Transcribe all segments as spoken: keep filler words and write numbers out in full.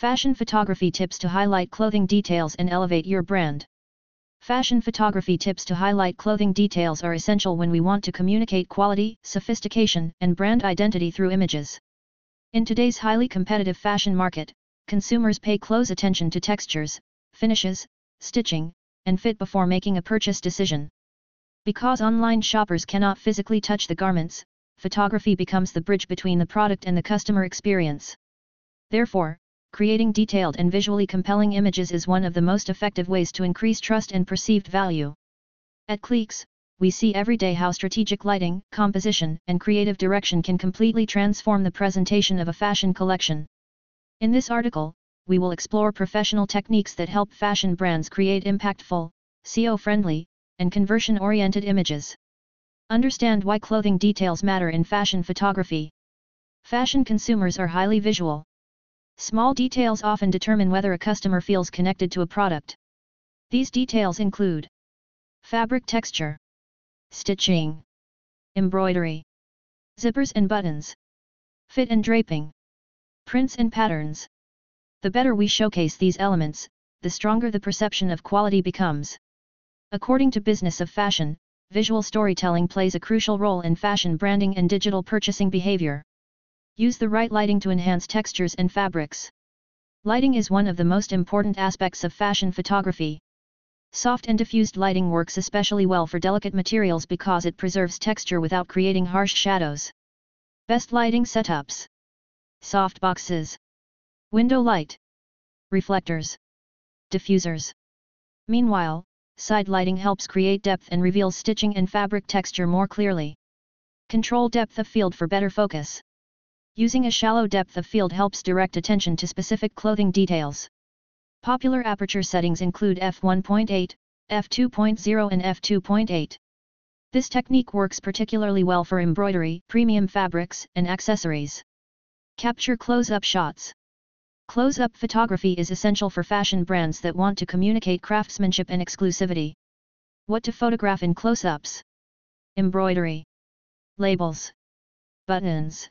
Fashion photography tips to highlight clothing details and elevate your brand. Fashion photography tips to highlight clothing details are essential when we want to communicate quality, sophistication, and brand identity through images. In today's highly competitive fashion market, consumers pay close attention to textures, finishes, stitching, and fit before making a purchase decision. Because online shoppers cannot physically touch the garments, photography becomes the bridge between the product and the customer experience. Therefore, creating detailed and visually compelling images is one of the most effective ways to increase trust and perceived value. At Cleeks, we see every day how strategic lighting, composition, and creative direction can completely transform the presentation of a fashion collection. In this article, we will explore professional techniques that help fashion brands create impactful, S E O-friendly, and conversion-oriented images. Understand why clothing details matter in fashion photography. Fashion consumers are highly visual. Small details often determine whether a customer feels connected to a product. These details include fabric texture, stitching, embroidery, zippers and buttons, fit and draping, prints and patterns. The better we showcase these elements, the stronger the perception of quality becomes. According to Business of Fashion, visual storytelling plays a crucial role in fashion branding and digital purchasing behavior. Use the right lighting to enhance textures and fabrics. Lighting is one of the most important aspects of fashion photography. Soft and diffused lighting works especially well for delicate materials because it preserves texture without creating harsh shadows. Best lighting setups: softboxes, window light, reflectors, diffusers. Meanwhile, side lighting helps create depth and reveals stitching and fabric texture more clearly. Control depth of field for better focus. Using a shallow depth of field helps direct attention to specific clothing details. Popular aperture settings include f one point eight, f two point zero and f two point eight. This technique works particularly well for embroidery, premium fabrics, and accessories. Capture close-up shots. Close-up photography is essential for fashion brands that want to communicate craftsmanship and exclusivity. What to photograph in close-ups: embroidery, labels, buttons,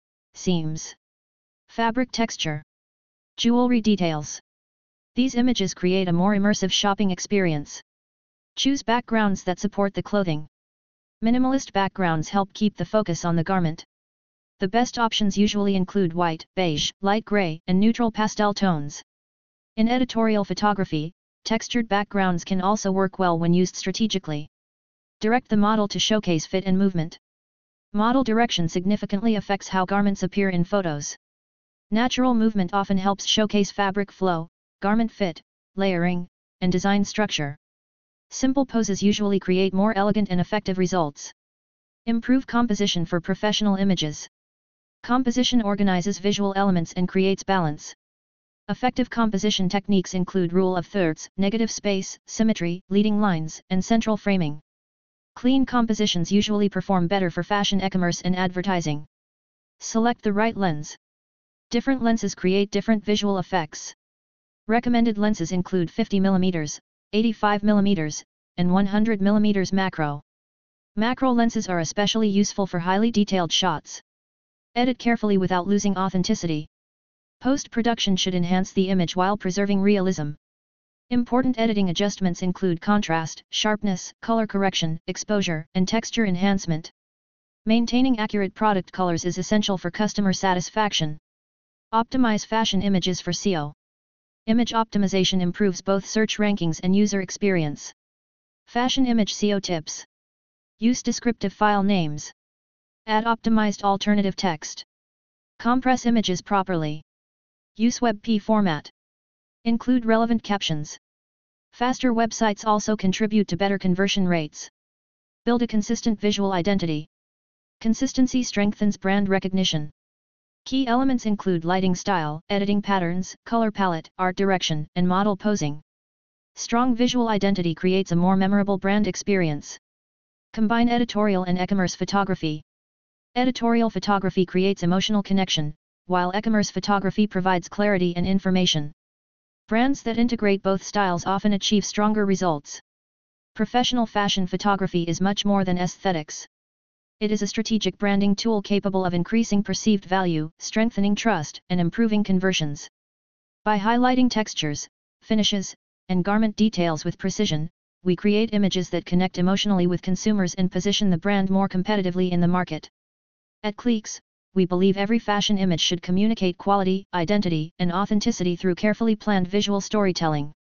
seams, fabric texture, jewelry details. These images create a more immersive shopping experience. Choose backgrounds that support the clothing. Minimalist backgrounds help keep the focus on the garment. The best options usually include white, beige, light gray, and neutral pastel tones. In editorial photography, textured backgrounds can also work well when used strategically. Direct the model to showcase fit and movement. Model direction significantly affects how garments appear in photos. Natural movement often helps showcase fabric flow, garment fit, layering, and design structure. Simple poses usually create more elegant and effective results. Improve composition for professional images. Composition organizes visual elements and creates balance. Effective composition techniques include rule of thirds, negative space, symmetry, leading lines, and central framing. Clean compositions usually perform better for fashion e-commerce and advertising. Select the right lens. Different lenses create different visual effects. Recommended lenses include fifty millimeter, eighty-five millimeter, and one hundred millimeter macro. Macro lenses are especially useful for highly detailed shots. Edit carefully without losing authenticity. Post-production should enhance the image while preserving realism. Important editing adjustments include contrast, sharpness, color correction, exposure, and texture enhancement. Maintaining accurate product colors is essential for customer satisfaction. Optimize fashion images for S E O. Image optimization improves both search rankings and user experience. Fashion image S E O tips. Use descriptive file names. Add optimized alternative text. Compress images properly. Use WebP format. Include relevant captions. Faster websites also contribute to better conversion rates. Build a consistent visual identity. Consistency strengthens brand recognition. Key elements include lighting style, editing patterns, color palette, art direction, and model posing. Strong visual identity creates a more memorable brand experience. Combine editorial and e-commerce photography. Editorial photography creates emotional connection, while e-commerce photography provides clarity and information. Brands that integrate both styles often achieve stronger results. Professional fashion photography is much more than aesthetics. It is a strategic branding tool capable of increasing perceived value, strengthening trust, and improving conversions. By highlighting textures, finishes, and garment details with precision, we create images that connect emotionally with consumers and position the brand more competitively in the market. At Cleeks, we believe every fashion image should communicate quality, identity, and authenticity through carefully planned visual storytelling.